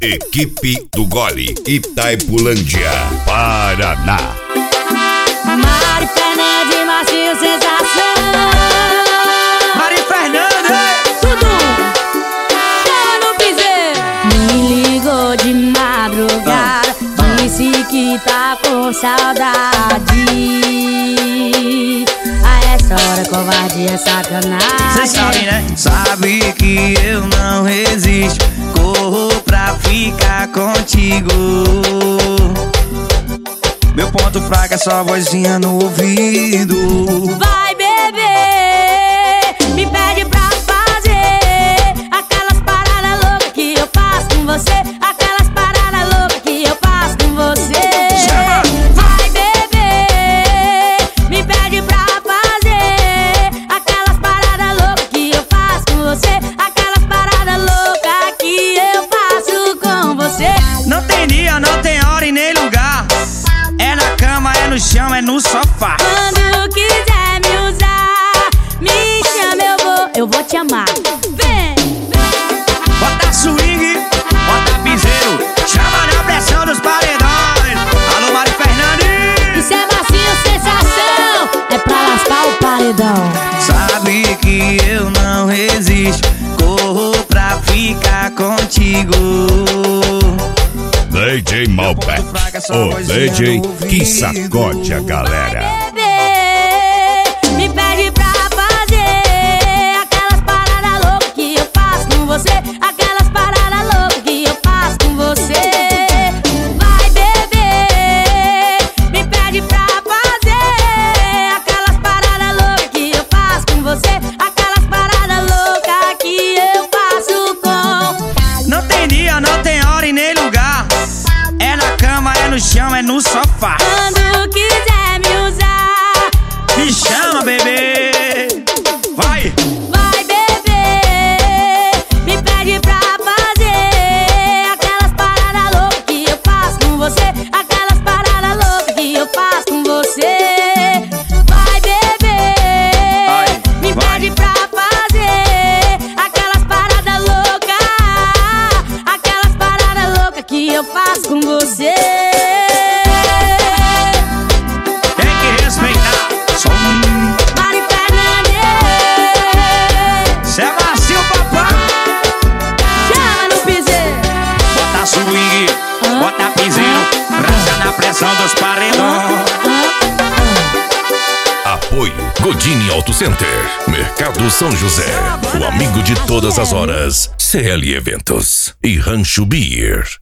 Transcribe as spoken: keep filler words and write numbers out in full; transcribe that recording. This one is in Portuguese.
Equipe do Gole, Itaipulândia, Paraná. Mari Fernandes, Marcinho Sensação. Mari Fernandes, tudo chama no piseiro. Me ligou de madrugada, disse que tá com saudade. A essa hora covardia é sacanagem. cê sabe, né? Sabe que eu não resisto, corro pra ficar contigo. Meu ponto fraco é só vozinha no ouvido. Vai beber, me pede pra fazer aquelas paradas loucas que eu faço com você. Aquelas paradas loucas que eu faço com você. Chama! Vai beber, me pede pra fazer aquelas paradas loucas que eu faço com você. Aquelas paradas loucas que eu faço com você. Não tem dia, não tem hora e nem lugar. É na cama, é no chão, é no sofá. Quando quiser me usar, me chama, eu vou, eu vou te amar. Vem, vem. Bota swing, bota piseiro, chama na pressão dos paredões. Alô, Mari Fernandes. Isso é Marcinho Sensação, é pra lascar o paredão. Sabe que eu não resisto, corro pra ficar contigo. D J Malbec, o D J que sacode a galera. Bebê, me pede pra fazer aquelas paradas loucas que eu faço com você. Aquelas paradas loucas que eu faço com você. Vai beber, me pede pra fazer aquelas paradas loucas que eu faço com você. Aquelas paradas loucas que eu faço com. Não tem dia, não tem hora e nem lugar. É na cama, é no chão, é no sofá. Quando quiser me usar, Me chama, bebê. Vai! vai beber, me pede pra fazer aquelas paradas loucas que eu faço com você. Aquelas paradas loucas que eu faço com você. Vai beber, Vai, me vai. pede pra fazer aquelas paradas loucas. Aquelas paradas loucas que eu faço com você. Tem que respeitar. Som. Mari Fernandes, Cê é macio, papai. chama no piseiro. Bota swing, bota piseiro, rasga na pressão dos paredões. Apoio Godini Auto Center, Mercado São José, o amigo de todas as horas, C L Eventos e Rancho Beer.